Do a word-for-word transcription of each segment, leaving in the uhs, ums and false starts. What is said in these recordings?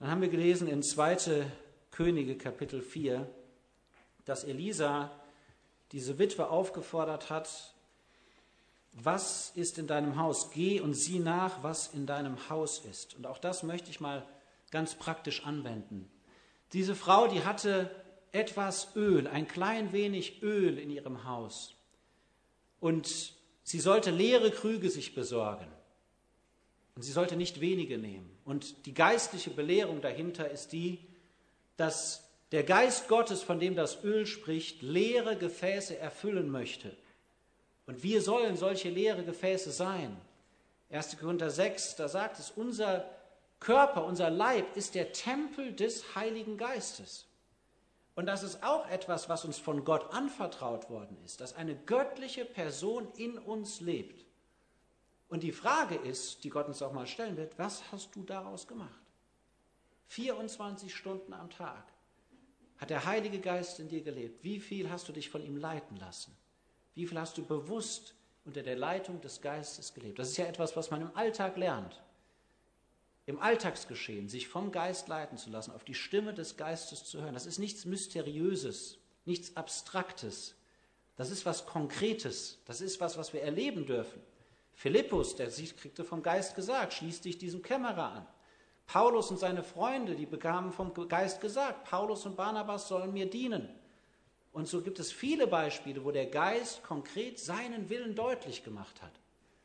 Dann haben wir gelesen in zweite Könige Kapitel vier, dass Elisa diese Witwe aufgefordert hat, was ist in deinem Haus? Geh und sieh nach, was in deinem Haus ist. Und auch das möchte ich mal ganz praktisch anwenden. Diese Frau, die hatte etwas Öl, ein klein wenig Öl in ihrem Haus. Und sie sollte leere Krüge sich besorgen. Und sie sollte nicht wenige nehmen. Und die geistliche Belehrung dahinter ist die, dass der Geist Gottes, von dem das Öl spricht, leere Gefäße erfüllen möchte. Und wir sollen solche leere Gefäße sein. erster Korinther sechs, da sagt es, unser Körper, unser Leib ist der Tempel des Heiligen Geistes. Und das ist auch etwas, was uns von Gott anvertraut worden ist, dass eine göttliche Person in uns lebt. Und die Frage ist, die Gott uns auch mal stellen wird, was hast du daraus gemacht? vierundzwanzig Stunden am Tag hat der Heilige Geist in dir gelebt. Wie viel hast du dich von ihm leiten lassen? Wie viel hast du bewusst unter der Leitung des Geistes gelebt? Das ist ja etwas, was man im Alltag lernt. Im Alltagsgeschehen, sich vom Geist leiten zu lassen, auf die Stimme des Geistes zu hören. Das ist nichts Mysteriöses, nichts Abstraktes. Das ist was Konkretes. Das ist was, was wir erleben dürfen. Philippus, der kriegte vom Geist gesagt, schließ dich diesem Kämmerer an. Paulus und seine Freunde, die bekamen vom Geist gesagt, Paulus und Barnabas sollen mir dienen. Und so gibt es viele Beispiele, wo der Geist konkret seinen Willen deutlich gemacht hat.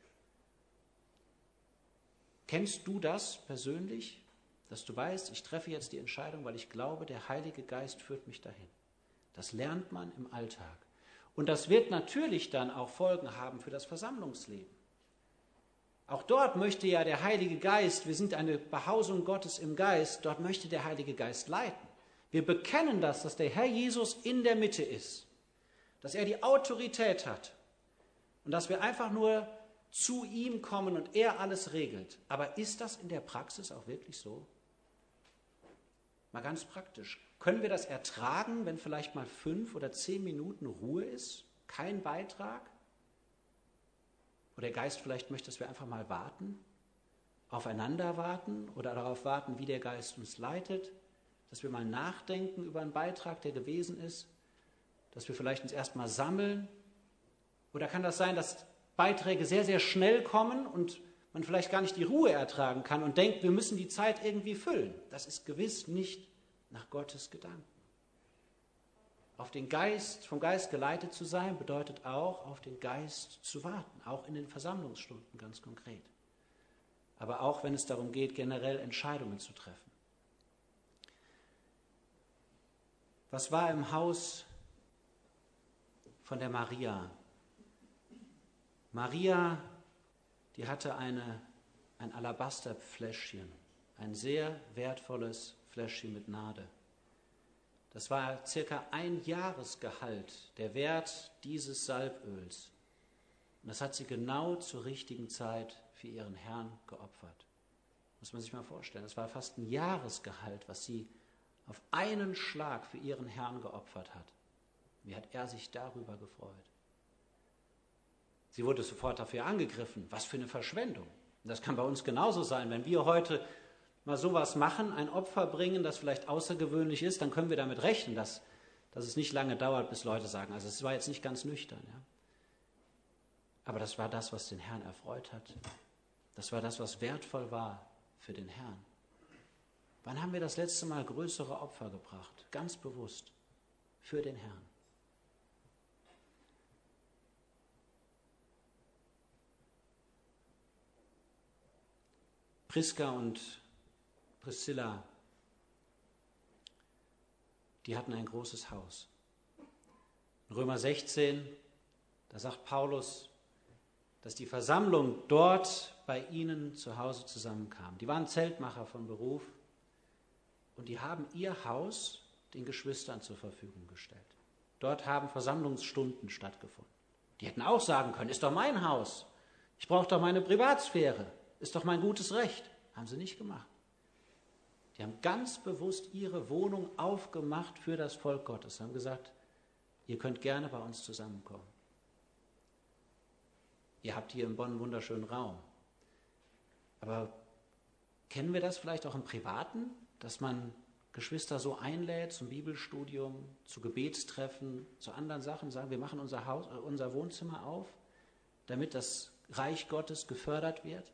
Kennst du das persönlich, dass du weißt, ich treffe jetzt die Entscheidung, weil ich glaube, der Heilige Geist führt mich dahin? Das lernt man im Alltag. Und das wird natürlich dann auch Folgen haben für das Versammlungsleben. Auch dort möchte ja der Heilige Geist, wir sind eine Behausung Gottes im Geist, dort möchte der Heilige Geist leiten. Wir bekennen das, dass der Herr Jesus in der Mitte ist, dass er die Autorität hat und dass wir einfach nur zu ihm kommen und er alles regelt. Aber ist das in der Praxis auch wirklich so? Mal ganz praktisch. Können wir das ertragen, wenn vielleicht mal fünf oder zehn Minuten Ruhe ist? Kein Beitrag? Wo der Geist vielleicht möchte, dass wir einfach mal warten, aufeinander warten oder darauf warten, wie der Geist uns leitet, dass wir mal nachdenken über einen Beitrag, der gewesen ist, dass wir vielleicht uns erstmal sammeln. Oder kann das sein, dass Beiträge sehr, sehr schnell kommen und man vielleicht gar nicht die Ruhe ertragen kann und denkt, wir müssen die Zeit irgendwie füllen? Das ist gewiss nicht nach Gottes Gedanken. Auf den Geist, vom Geist geleitet zu sein, bedeutet auch, auf den Geist zu warten, auch in den Versammlungsstunden ganz konkret. Aber auch, wenn es darum geht, generell Entscheidungen zu treffen. Was war im Haus von der Maria? Maria, die hatte eine, ein Alabasterfläschchen, ein sehr wertvolles Fläschchen mit Nade. Das war circa ein Jahresgehalt, der Wert dieses Salböls. Und das hat sie genau zur richtigen Zeit für ihren Herrn geopfert. Muss man sich mal vorstellen, das war fast ein Jahresgehalt, was sie auf einen Schlag für ihren Herrn geopfert hat. Wie hat er sich darüber gefreut? Sie wurde sofort dafür angegriffen. Was für eine Verschwendung. Und das kann bei uns genauso sein. Wenn wir heute mal sowas machen, ein Opfer bringen, das vielleicht außergewöhnlich ist, dann können wir damit rechnen, dass, dass es nicht lange dauert, bis Leute sagen, also es war jetzt nicht ganz nüchtern. Ja? Aber das war das, was den Herrn erfreut hat. Das war das, was wertvoll war für den Herrn. Wann haben wir das letzte Mal größere Opfer gebracht? Ganz bewusst für den Herrn. Priska und Priscilla, die hatten ein großes Haus. In Römer sechzehn, da sagt Paulus, dass die Versammlung dort bei ihnen zu Hause zusammenkam. Die waren Zeltmacher von Beruf und die haben ihr Haus den Geschwistern zur Verfügung gestellt. Dort haben Versammlungsstunden stattgefunden. Die hätten auch sagen können, ist doch mein Haus, ich brauche doch meine Privatsphäre, ist doch mein gutes Recht. Haben sie nicht gemacht. Die haben ganz bewusst ihre Wohnung aufgemacht für das Volk Gottes. Sie haben gesagt, ihr könnt gerne bei uns zusammenkommen. Ihr habt hier in Bonn einen wunderschönen Raum. Aber kennen wir das vielleicht auch im Privaten? dass man Geschwister so einlädt zum Bibelstudium, zu Gebetstreffen, zu anderen Sachen, sagen, wir machen unser Haus, unser Wohnzimmer auf, damit das Reich Gottes gefördert wird.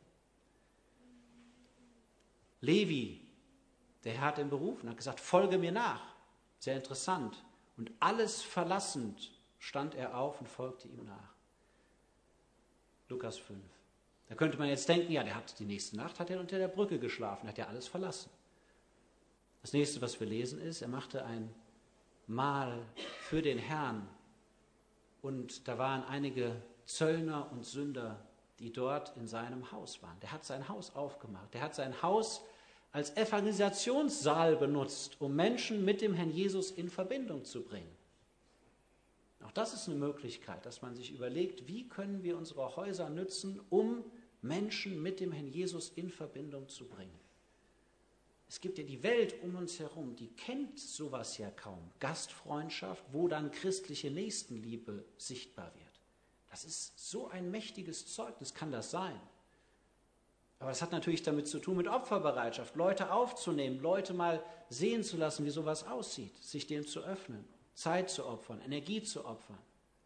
Levi, der Herr hat ihn berufen, hat gesagt, folge mir nach. Sehr interessant. Und alles verlassend stand er auf und folgte ihm nach. Lukas fünf. Da könnte man jetzt denken, ja, der hat die nächste Nacht hat er unter der Brücke geschlafen, hat ja alles verlassen. Das nächste, was wir lesen, ist, er machte ein Mahl für den Herrn. Und da waren einige Zöllner und Sünder, die dort in seinem Haus waren. Der hat sein Haus aufgemacht. Der hat sein Haus als Evangelisationssaal benutzt, um Menschen mit dem Herrn Jesus in Verbindung zu bringen. Auch das ist eine Möglichkeit, dass man sich überlegt, wie können wir unsere Häuser nützen, um Menschen mit dem Herrn Jesus in Verbindung zu bringen. Es gibt ja die Welt um uns herum, die kennt sowas ja kaum. Gastfreundschaft, wo dann christliche Nächstenliebe sichtbar wird. Das ist so ein mächtiges Zeugnis, kann das sein. Aber das hat natürlich damit zu tun mit Opferbereitschaft, Leute aufzunehmen, Leute mal sehen zu lassen, wie sowas aussieht, sich dem zu öffnen, Zeit zu opfern, Energie zu opfern.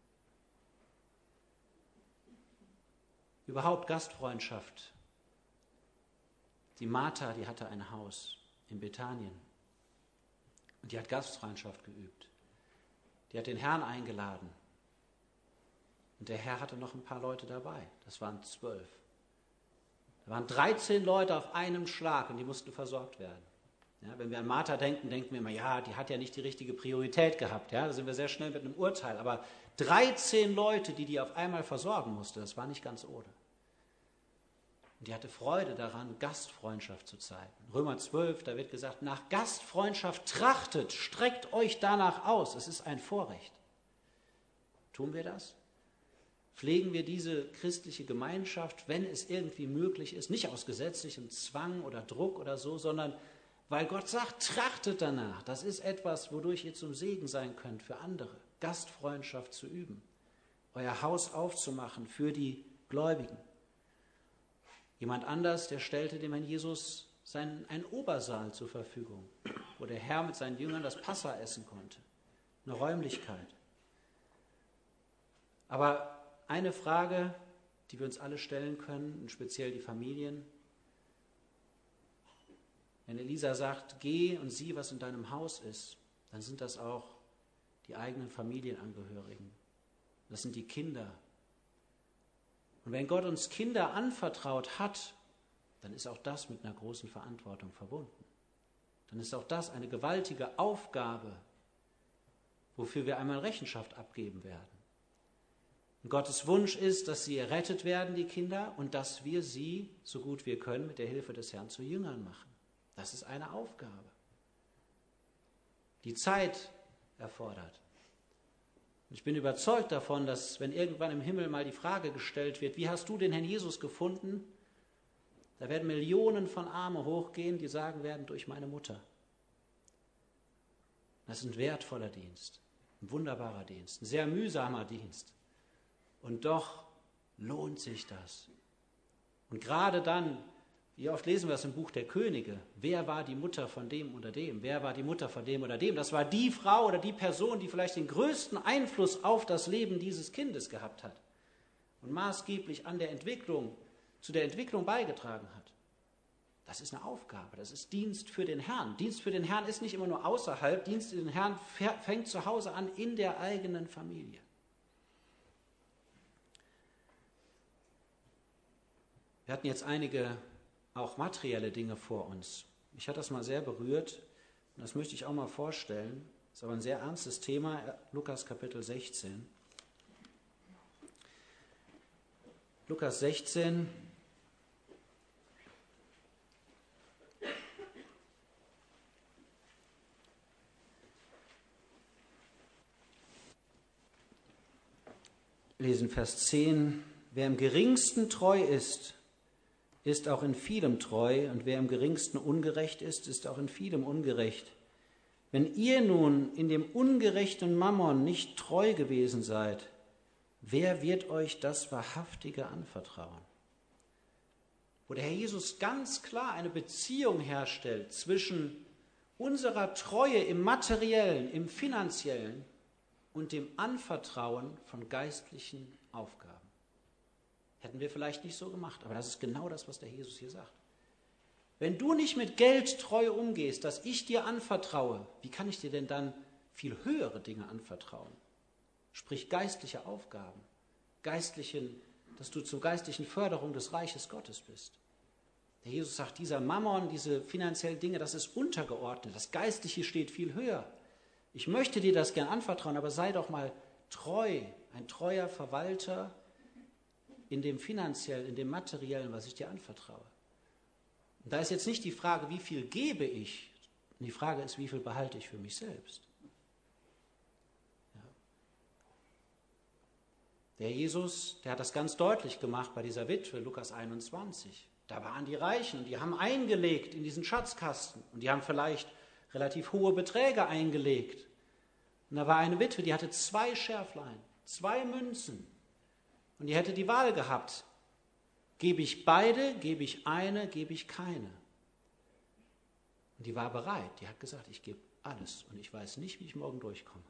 Überhaupt Gastfreundschaft. Die Martha, die hatte ein Haus in Bethanien und die hat Gastfreundschaft geübt. Die hat den Herrn eingeladen und der Herr hatte noch ein paar Leute dabei, das waren zwölf. Da waren dreizehn Leute auf einem Schlag und die mussten versorgt werden. Ja, wenn wir an Martha denken, denken wir immer, ja, die hat ja nicht die richtige Priorität gehabt. Ja, da sind wir sehr schnell mit einem Urteil. Aber dreizehn Leute, die die auf einmal versorgen musste, das war nicht ganz ohne. Und die hatte Freude daran, Gastfreundschaft zu zeigen. Römer zwölf, da wird gesagt, nach Gastfreundschaft trachtet, streckt euch danach aus. Es ist ein Vorrecht. Tun wir das? Pflegen wir diese christliche Gemeinschaft, wenn es irgendwie möglich ist, nicht aus gesetzlichem Zwang oder Druck oder so, sondern weil Gott sagt, trachtet danach. Das ist etwas, wodurch ihr zum Segen sein könnt für andere. Gastfreundschaft zu üben, euer Haus aufzumachen für die Gläubigen. Jemand anders, der stellte dem Herrn Jesus seinen, einen Obersaal zur Verfügung, wo der Herr mit seinen Jüngern das Passa essen konnte. Eine Räumlichkeit. Aber eine Frage, die wir uns alle stellen können, und speziell die Familien. Wenn Elisa sagt, geh und sieh, was in deinem Haus ist, dann sind das auch die eigenen Familienangehörigen. Das sind die Kinder. Und wenn Gott uns Kinder anvertraut hat, dann ist auch das mit einer großen Verantwortung verbunden. Dann ist auch das eine gewaltige Aufgabe, wofür wir einmal Rechenschaft abgeben werden. Und Gottes Wunsch ist, dass sie errettet werden, die Kinder, und dass wir sie, so gut wir können, mit der Hilfe des Herrn zu Jüngern machen. Das ist eine Aufgabe, die Zeit erfordert. Und ich bin überzeugt davon, dass wenn irgendwann im Himmel mal die Frage gestellt wird, wie hast du den Herrn Jesus gefunden? Da werden Millionen von Armen hochgehen, die sagen werden, durch meine Mutter. Das ist ein wertvoller Dienst, ein wunderbarer Dienst, ein sehr mühsamer Dienst. Und doch lohnt sich das. Und gerade dann, wie oft lesen wir das im Buch der Könige, wer war die Mutter von dem oder dem? Wer war die Mutter von dem oder dem? Das war die Frau oder die Person, die vielleicht den größten Einfluss auf das Leben dieses Kindes gehabt hat und maßgeblich an der Entwicklung, zu der Entwicklung beigetragen hat. Das ist eine Aufgabe, das ist Dienst für den Herrn. Dienst für den Herrn ist nicht immer nur außerhalb, Dienst für den Herrn fängt zu Hause an, in der eigenen Familie. Wir hatten jetzt einige auch materielle Dinge vor uns. Mich hat das mal sehr berührt und das möchte ich auch mal vorstellen. Das ist aber ein sehr ernstes Thema, Lukas Kapitel sechzehn. Lukas sechzehn. Wir lesen Vers zehn. Wer im geringsten treu ist, ist auch in vielem treu, und wer im geringsten ungerecht ist, ist auch in vielem ungerecht. Wenn ihr nun in dem ungerechten Mammon nicht treu gewesen seid, wer wird euch das Wahrhaftige anvertrauen? Wo der Herr Jesus ganz klar eine Beziehung herstellt zwischen unserer Treue im Materiellen, im Finanziellen und dem Anvertrauen von geistlichen Aufgaben. Hätten wir vielleicht nicht so gemacht, aber das ist genau das, was der Jesus hier sagt. Wenn du nicht mit Geld treu umgehst, das ich dir anvertraue, wie kann ich dir denn dann viel höhere Dinge anvertrauen? Sprich geistliche Aufgaben, geistlichen, dass du zur geistlichen Förderung des Reiches Gottes bist. Der Jesus sagt, dieser Mammon, diese finanziellen Dinge, das ist untergeordnet. Das Geistliche steht viel höher. Ich möchte dir das gern anvertrauen, aber sei doch mal treu, ein treuer Verwalter in dem Finanziellen, in dem Materiellen, was ich dir anvertraue. Und da ist jetzt nicht die Frage, wie viel gebe ich, die Frage ist, wie viel behalte ich für mich selbst. Ja. Der Jesus, der hat das ganz deutlich gemacht bei dieser Witwe, Lukas einundzwanzig. Da waren die Reichen, die haben eingelegt in diesen Schatzkasten und die haben vielleicht relativ hohe Beträge eingelegt. Und da war eine Witwe, die hatte zwei Schärflein, zwei Münzen und die hätte die Wahl gehabt. Gebe ich beide, gebe ich eine, gebe ich keine. Und die war bereit, die hat gesagt, ich gebe alles und ich weiß nicht, wie ich morgen durchkomme.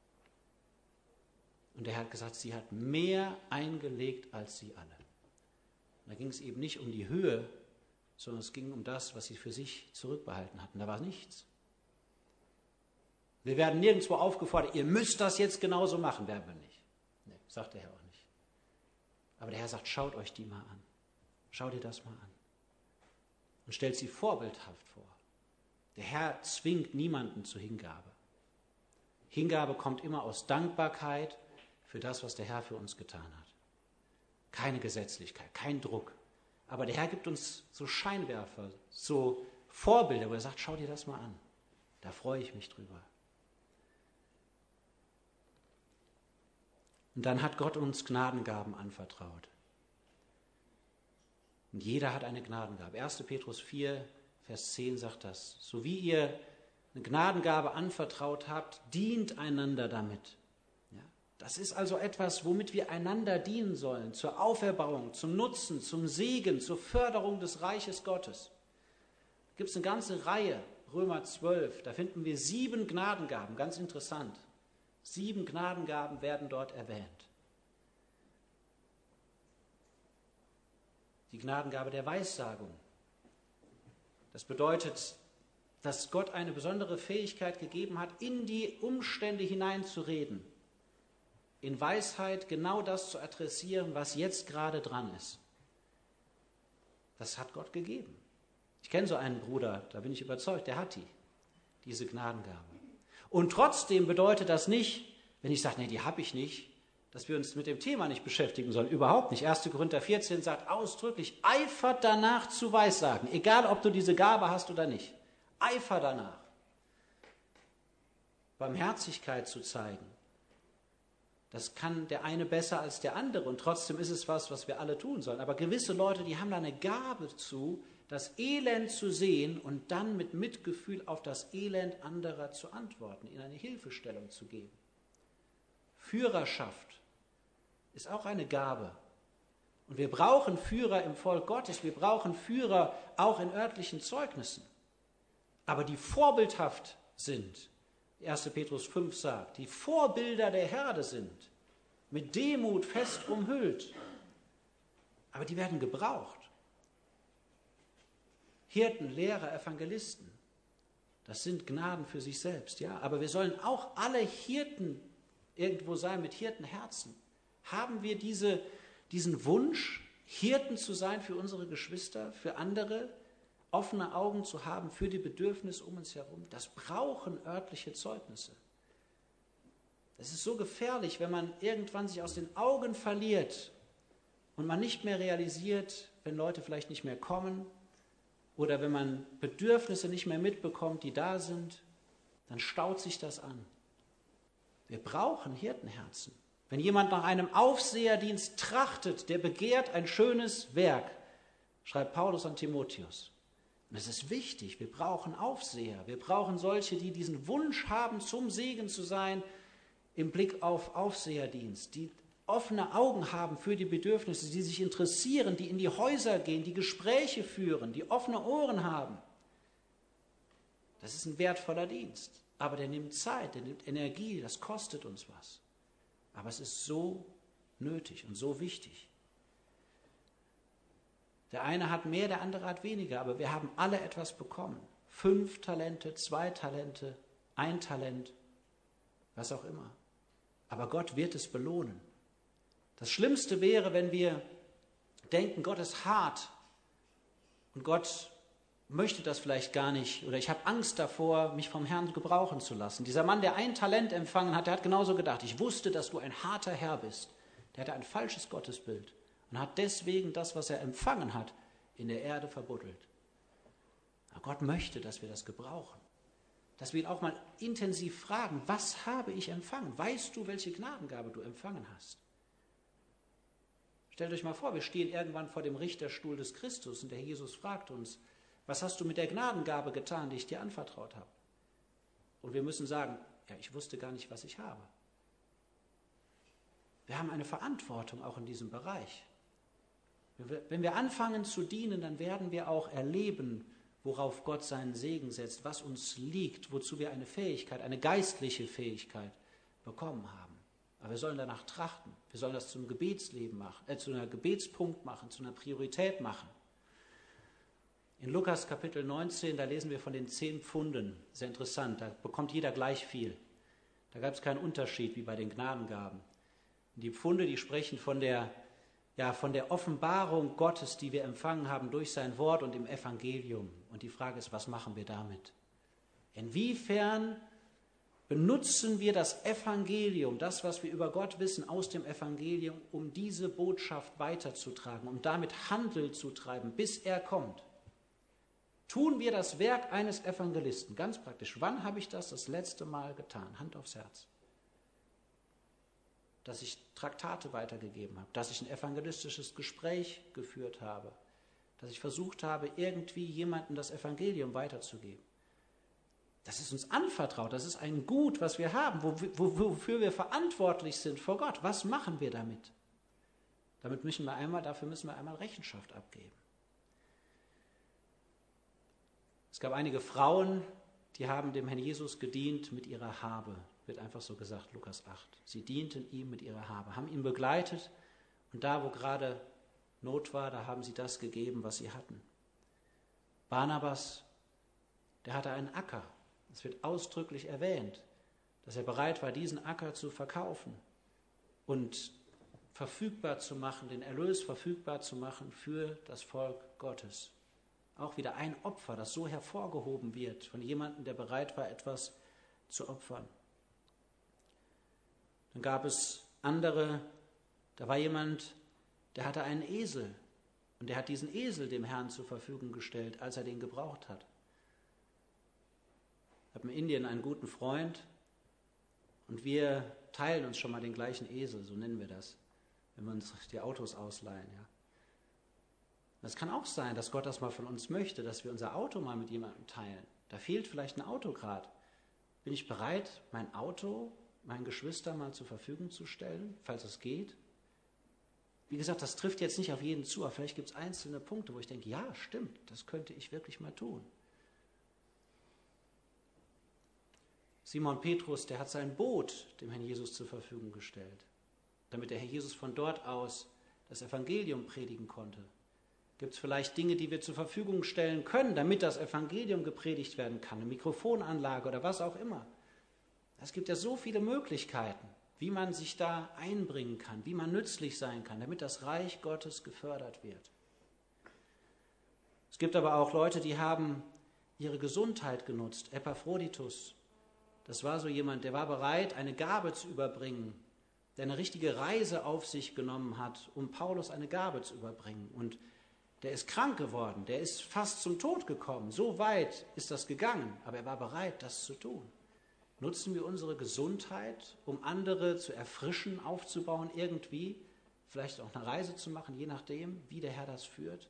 Und er hat gesagt, sie hat mehr eingelegt als sie alle. Und da ging es eben nicht um die Höhe, sondern es ging um das, was sie für sich zurückbehalten hatten. Da war nichts. Wir werden nirgendwo aufgefordert, ihr müsst das jetzt genauso machen, werden wir nicht. Nee, sagt der Herr auch nicht. Aber der Herr sagt, schaut euch die mal an. Schau dir das mal an. Und stellt sie vorbildhaft vor. Der Herr zwingt niemanden zur Hingabe. Hingabe kommt immer aus Dankbarkeit für das, was der Herr für uns getan hat. Keine Gesetzlichkeit, kein Druck. Aber der Herr gibt uns so Scheinwerfer, so Vorbilder, wo er sagt, schau dir das mal an. Da freue ich mich drüber. Und dann hat Gott uns Gnadengaben anvertraut. Und jeder hat eine Gnadengabe. erster Petrus vier, Vers zehn sagt das. So wie ihr eine Gnadengabe anvertraut habt, dient einander damit. Ja, das ist also etwas, womit wir einander dienen sollen, zur Auferbauung, zum Nutzen, zum Segen, zur Förderung des Reiches Gottes. Da gibt es eine ganze Reihe, Römer zwölf, da finden wir sieben Gnadengaben, ganz interessant. Sieben Gnadengaben werden dort erwähnt. Die Gnadengabe der Weissagung. Das bedeutet, dass Gott eine besondere Fähigkeit gegeben hat, in die Umstände hineinzureden, in Weisheit genau das zu adressieren, was jetzt gerade dran ist. Das hat Gott gegeben. Ich kenne so einen Bruder, da bin ich überzeugt, der hat die, diese Gnadengabe. Und trotzdem bedeutet das nicht, wenn ich sage, nee, die habe ich nicht, dass wir uns mit dem Thema nicht beschäftigen sollen. Überhaupt nicht. erster Korinther vierzehn sagt ausdrücklich, eifert danach zu Weissagen, egal ob du diese Gabe hast oder nicht. Eifer danach. Barmherzigkeit zu zeigen. Das kann der eine besser als der andere und trotzdem ist es was, was wir alle tun sollen. Aber gewisse Leute, die haben da eine Gabe zu, das Elend zu sehen und dann mit Mitgefühl auf das Elend anderer zu antworten, ihnen eine Hilfestellung zu geben. Führerschaft ist auch eine Gabe. Und wir brauchen Führer im Volk Gottes, wir brauchen Führer auch in örtlichen Zeugnissen. Aber die vorbildhaft sind, erster Petrus fünf sagt, die Vorbilder der Herde sind, mit Demut fest umhüllt. Aber die werden gebraucht. Hirten, Lehrer, Evangelisten, das sind Gnaden für sich selbst, ja. Aber wir sollen auch alle Hirten irgendwo sein mit Hirtenherzen. Haben wir diese, diesen Wunsch, Hirten zu sein für unsere Geschwister, für andere, offene Augen zu haben für die Bedürfnisse um uns herum? Das brauchen örtliche Zeugnisse. Es ist so gefährlich, wenn man irgendwann sich aus den Augen verliert und man nicht mehr realisiert, wenn Leute vielleicht nicht mehr kommen oder wenn man Bedürfnisse nicht mehr mitbekommt, die da sind, dann staut sich das an. Wir brauchen Hirtenherzen. Wenn jemand nach einem Aufseherdienst trachtet, der begehrt ein schönes Werk, schreibt Paulus an Timotheus. Und es ist wichtig, wir brauchen Aufseher, wir brauchen solche, die diesen Wunsch haben, zum Segen zu sein, im Blick auf Aufseherdienst, die offene Augen haben für die Bedürfnisse, die sich interessieren, die in die Häuser gehen, die Gespräche führen, die offene Ohren haben. Das ist ein wertvoller Dienst. Aber der nimmt Zeit, der nimmt Energie, das kostet uns was. Aber es ist so nötig und so wichtig. Der eine hat mehr, der andere hat weniger, aber wir haben alle etwas bekommen. Fünf Talente, zwei Talente, ein Talent, was auch immer. Aber Gott wird es belohnen. Das Schlimmste wäre, wenn wir denken, Gott ist hart und Gott möchte das vielleicht gar nicht oder ich habe Angst davor, mich vom Herrn gebrauchen zu lassen. Dieser Mann, der ein Talent empfangen hat, der hat genauso gedacht, ich wusste, dass du ein harter Herr bist. Der hatte ein falsches Gottesbild und hat deswegen das, was er empfangen hat, in der Erde verbuddelt. Aber Gott möchte, dass wir das gebrauchen. Dass wir ihn auch mal intensiv fragen, was habe ich empfangen? Weißt du, welche Gnadengabe du empfangen hast? Stellt euch mal vor, wir stehen irgendwann vor dem Richterstuhl des Christus und der Jesus fragt uns, was hast du mit der Gnadengabe getan, die ich dir anvertraut habe? Und wir müssen sagen, ja, ich wusste gar nicht, was ich habe. Wir haben eine Verantwortung auch in diesem Bereich. Wenn wir anfangen zu dienen, dann werden wir auch erleben, worauf Gott seinen Segen setzt, was uns liegt, wozu wir eine Fähigkeit, eine geistliche Fähigkeit bekommen haben. Aber wir sollen danach trachten. Wir sollen das zum Gebetsleben machen, äh, zu einer Gebetspunkt machen, zu einer Priorität machen. In Lukas Kapitel neunzehn, da lesen wir von den zehn Pfunden. Sehr interessant, da bekommt jeder gleich viel. Da gab es keinen Unterschied wie bei den Gnadengaben. Die Pfunde, die sprechen von der, ja, von der Offenbarung Gottes, die wir empfangen haben durch sein Wort und im Evangelium. Und die Frage ist, was machen wir damit? Inwiefern benutzen wir das Evangelium, das, was wir über Gott wissen aus dem Evangelium, um diese Botschaft weiterzutragen, um damit Handel zu treiben, bis er kommt? Tun wir das Werk eines Evangelisten, ganz praktisch. Wann habe ich das das letzte Mal getan? Hand aufs Herz. Dass ich Traktate weitergegeben habe, dass ich ein evangelistisches Gespräch geführt habe, dass ich versucht habe, irgendwie jemandem das Evangelium weiterzugeben. Das ist uns anvertraut, das ist ein Gut, was wir haben, wofür wir verantwortlich sind vor Gott. Was machen wir damit? Damit müssen wir einmal, dafür müssen wir einmal Rechenschaft abgeben. Es gab einige Frauen, die haben dem Herrn Jesus gedient mit ihrer Habe. Wird einfach so gesagt, Lukas acht. Sie dienten ihm mit ihrer Habe, haben ihn begleitet und da, wo gerade Not war, da haben sie das gegeben, was sie hatten. Barnabas, der hatte einen Acker. Es wird ausdrücklich erwähnt, dass er bereit war, diesen Acker zu verkaufen und verfügbar zu machen, den Erlös verfügbar zu machen für das Volk Gottes. Auch wieder ein Opfer, das so hervorgehoben wird von jemandem, der bereit war, etwas zu opfern. Dann gab es andere, da war jemand, der hatte einen Esel und der hat diesen Esel dem Herrn zur Verfügung gestellt, als er den gebraucht hat. Ich habe in Indien einen guten Freund und wir teilen uns schon mal den gleichen Esel, so nennen wir das, wenn wir uns die Autos ausleihen. Ja. Es kann auch sein, dass Gott das mal von uns möchte, dass wir unser Auto mal mit jemandem teilen. Da fehlt vielleicht ein Auto gerade. Bin ich bereit, mein Auto meinen Geschwistern mal zur Verfügung zu stellen, falls es geht? Wie gesagt, das trifft jetzt nicht auf jeden zu, aber vielleicht gibt es einzelne Punkte, wo ich denke, ja, stimmt, das könnte ich wirklich mal tun. Simon Petrus, der hat sein Boot dem Herrn Jesus zur Verfügung gestellt, damit der Herr Jesus von dort aus das Evangelium predigen konnte. Gibt es vielleicht Dinge, die wir zur Verfügung stellen können, damit das Evangelium gepredigt werden kann, eine Mikrofonanlage oder was auch immer. Es gibt ja so viele Möglichkeiten, wie man sich da einbringen kann, wie man nützlich sein kann, damit das Reich Gottes gefördert wird. Es gibt aber auch Leute, die haben ihre Gesundheit genutzt. Epaphroditus, das war so jemand, der war bereit, eine Gabe zu überbringen, der eine richtige Reise auf sich genommen hat, um Paulus eine Gabe zu überbringen. Und der ist krank geworden, der ist fast zum Tod gekommen. So weit ist das gegangen, aber er war bereit, das zu tun. Nutzen wir unsere Gesundheit, um andere zu erfrischen, aufzubauen, irgendwie, vielleicht auch eine Reise zu machen, je nachdem, wie der Herr das führt.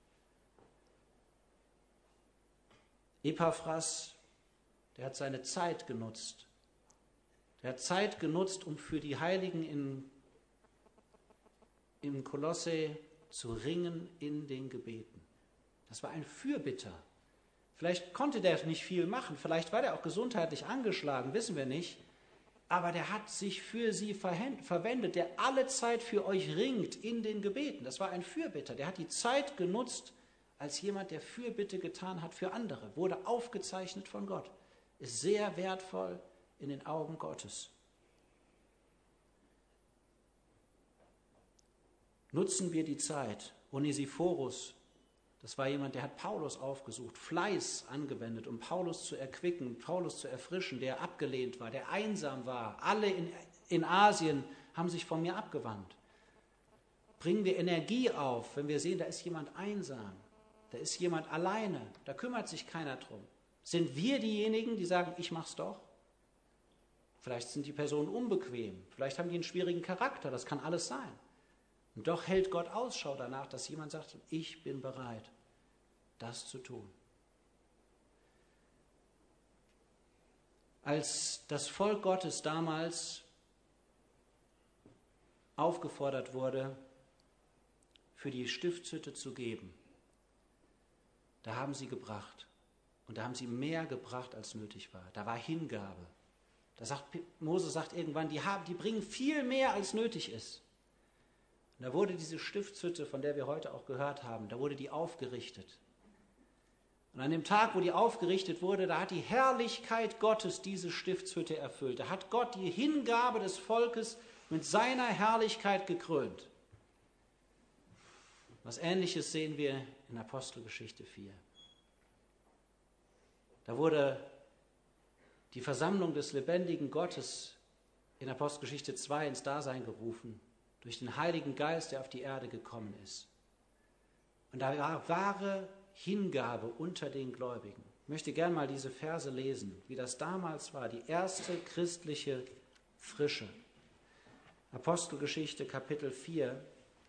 Epaphras, der hat seine Zeit genutzt. Der hat Zeit genutzt, um für die Heiligen in, in Kolosse zu ringen in den Gebeten. Das war ein Fürbitter Vielleicht konnte der nicht viel machen, vielleicht war der auch gesundheitlich angeschlagen, wissen wir nicht. Aber der hat sich für sie verwendet, der alle Zeit für euch ringt in den Gebeten. Das war ein Fürbitter, der hat die Zeit genutzt als jemand, der Fürbitte getan hat für andere, wurde aufgezeichnet von Gott, ist sehr wertvoll in den Augen Gottes. Nutzen wir die Zeit. Onesiphorus, das war jemand, der hat Paulus aufgesucht, Fleiß angewendet, um Paulus zu erquicken, Paulus zu erfrischen, der abgelehnt war, der einsam war. Alle in, in Asien haben sich von mir abgewandt. Bringen wir Energie auf, wenn wir sehen, da ist jemand einsam, da ist jemand alleine, da kümmert sich keiner drum. Sind wir diejenigen, die sagen, ich mach's doch? Vielleicht sind die Personen unbequem, vielleicht haben die einen schwierigen Charakter, das kann alles sein. Und doch hält Gott Ausschau danach, dass jemand sagt, ich bin bereit, das zu tun. Als das Volk Gottes damals aufgefordert wurde, für die Stiftshütte zu geben, da haben sie gebracht. Und da haben sie mehr gebracht, als nötig war. Da war Hingabe. Da sagt, Mose sagt irgendwann, die, haben, die bringen viel mehr, als nötig ist. Und da wurde diese Stiftshütte, von der wir heute auch gehört haben, da wurde die aufgerichtet. Und an dem Tag, wo die aufgerichtet wurde, da hat die Herrlichkeit Gottes diese Stiftshütte erfüllt. Da hat Gott die Hingabe des Volkes mit seiner Herrlichkeit gekrönt. Was Ähnliches sehen wir in Apostelgeschichte vier. Da wurde die Versammlung des lebendigen Gottes in Apostelgeschichte zwei ins Dasein gerufen, durch den Heiligen Geist, der auf die Erde gekommen ist. Und da war wahre Hingabe unter den Gläubigen. Ich möchte gern mal diese Verse lesen, wie das damals war, die erste christliche Frische. Apostelgeschichte Kapitel vier,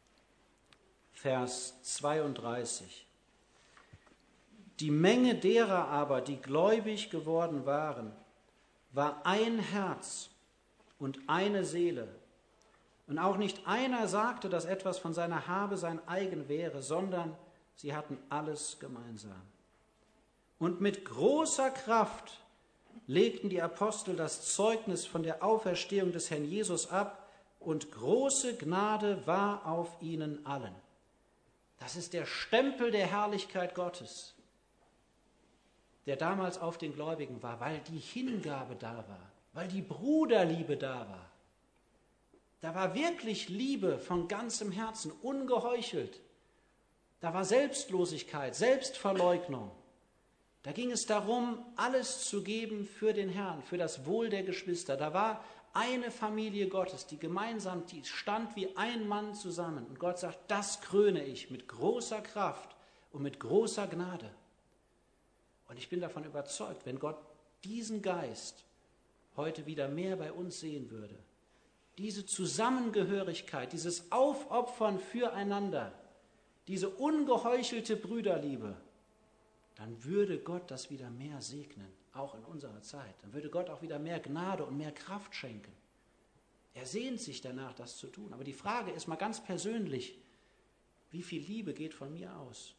Vers zweiunddreißig. Die Menge derer aber, die gläubig geworden waren, war ein Herz und eine Seele. Und auch nicht einer sagte, dass etwas von seiner Habe sein eigen wäre, sondern sie hatten alles gemeinsam. Und mit großer Kraft legten die Apostel das Zeugnis von der Auferstehung des Herrn Jesus ab, und große Gnade war auf ihnen allen. Das ist der Stempel der Herrlichkeit Gottes, der damals auf den Gläubigen war, weil die Hingabe da war, weil die Bruderliebe da war. Da war wirklich Liebe von ganzem Herzen, ungeheuchelt. Da war Selbstlosigkeit, Selbstverleugnung. Da ging es darum, alles zu geben für den Herrn, für das Wohl der Geschwister. Da war eine Familie Gottes, die gemeinsam, die stand wie ein Mann zusammen. Und Gott sagt, das kröne ich mit großer Kraft und mit großer Gnade. Und ich bin davon überzeugt, wenn Gott diesen Geist heute wieder mehr bei uns sehen würde, diese Zusammengehörigkeit, dieses Aufopfern füreinander, diese ungeheuchelte Brüderliebe, dann würde Gott das wieder mehr segnen, auch in unserer Zeit. Dann würde Gott auch wieder mehr Gnade und mehr Kraft schenken. Er sehnt sich danach, das zu tun. Aber die Frage ist mal ganz persönlich, wie viel Liebe geht von mir aus?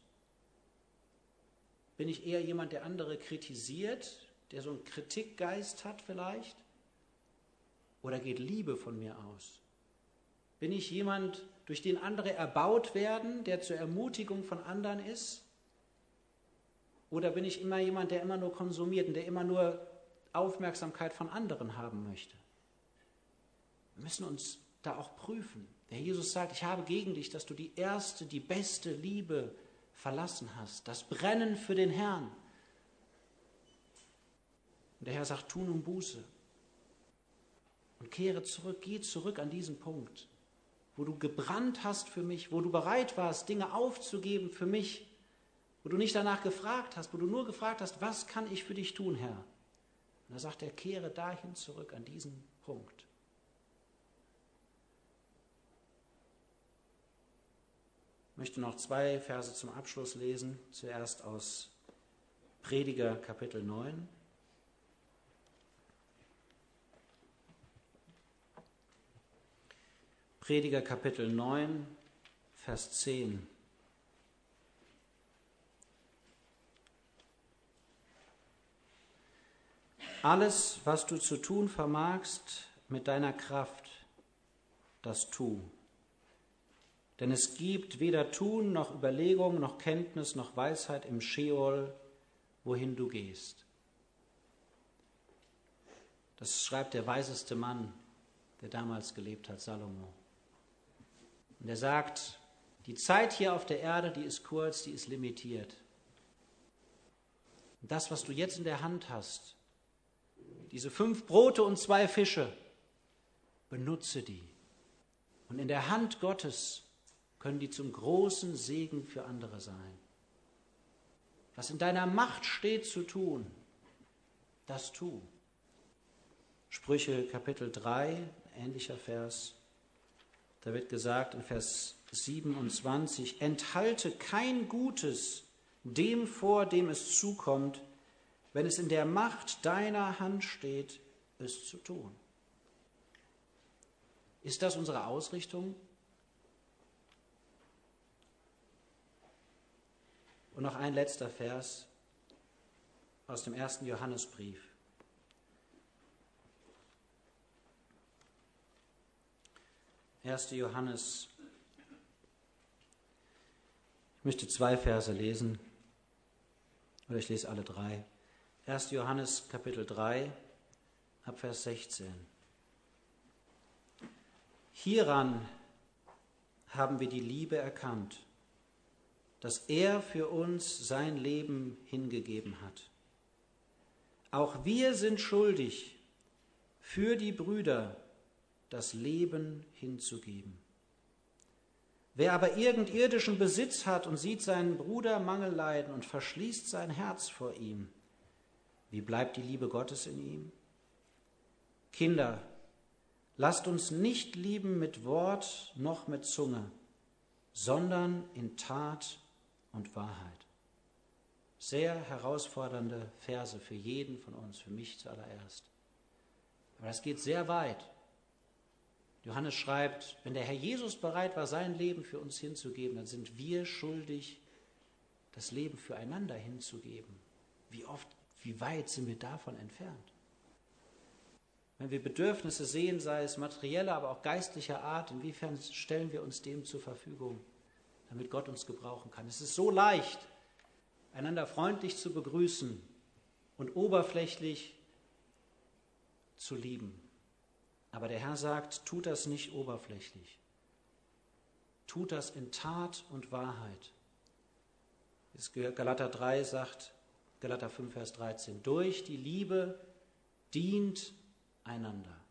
Bin ich eher jemand, der andere kritisiert, der so einen Kritikgeist hat vielleicht? Oder geht Liebe von mir aus? Bin ich jemand, durch den andere erbaut werden, der zur Ermutigung von anderen ist? Oder bin ich immer jemand, der immer nur konsumiert und der immer nur Aufmerksamkeit von anderen haben möchte? Wir müssen uns da auch prüfen. Der Jesus sagt, ich habe gegen dich, dass du die erste, die beste Liebe verlassen hast, das Brennen für den Herrn. Und der Herr sagt, tu nun Buße und kehre zurück, geh zurück an diesen Punkt, wo du gebrannt hast für mich, wo du bereit warst, Dinge aufzugeben für mich, wo du nicht danach gefragt hast, wo du nur gefragt hast, was kann ich für dich tun, Herr? Und da sagt er, kehre dahin zurück an diesen Punkt. Ich möchte noch zwei Verse zum Abschluss lesen, zuerst aus Prediger Kapitel neun. Prediger Kapitel neun, Vers zehn. Alles, was du zu tun vermagst mit deiner Kraft, das tu. Denn es gibt weder Tun noch Überlegung noch Kenntnis noch Weisheit im Scheol, wohin du gehst. Das schreibt der weiseste Mann, der damals gelebt hat, Salomo. Und er sagt, die Zeit hier auf der Erde, die ist kurz, die ist limitiert. Und das, was du jetzt in der Hand hast, diese fünf Brote und zwei Fische, benutze die. Und in der Hand Gottes können die zum großen Segen für andere sein. Was in deiner Macht steht zu tun, das tu. Sprüche Kapitel drei, ähnlicher Vers, da wird gesagt in Vers siebenundzwanzig, enthalte kein Gutes dem vor, dem es zukommt, wenn es in der Macht deiner Hand steht, es zu tun. Ist das unsere Ausrichtung? Und noch ein letzter Vers aus dem ersten Johannesbrief. erster Johannes. Ich möchte zwei Verse lesen, oder ich lese alle drei. erster Johannes Kapitel drei, ab Vers sechzehn. Hieran haben wir die Liebe erkannt, dass er für uns sein Leben hingegeben hat. Auch wir sind schuldig, für die Brüder das Leben hinzugeben. Wer aber irgend irdischen Besitz hat und sieht seinen Bruder Mangel leiden und verschließt sein Herz vor ihm, wie bleibt die Liebe Gottes in ihm? Kinder, lasst uns nicht lieben mit Wort noch mit Zunge, sondern in Tat und Wahrheit. Sehr herausfordernde Verse für jeden von uns, für mich zuallererst. Aber das geht sehr weit. Johannes schreibt, wenn der Herr Jesus bereit war, sein Leben für uns hinzugeben, dann sind wir schuldig, das Leben füreinander hinzugeben. Wie oft, wie weit sind wir davon entfernt? Wenn wir Bedürfnisse sehen, sei es materieller, aber auch geistlicher Art, inwiefern stellen wir uns dem zur Verfügung, damit Gott uns gebrauchen kann? Es ist so leicht, einander freundlich zu begrüßen und oberflächlich zu lieben. Aber der Herr sagt, tut das nicht oberflächlich. Tut das in Tat und Wahrheit. Galater drei sagt, Galater fünf, Vers dreizehn, durch die Liebe dient einander.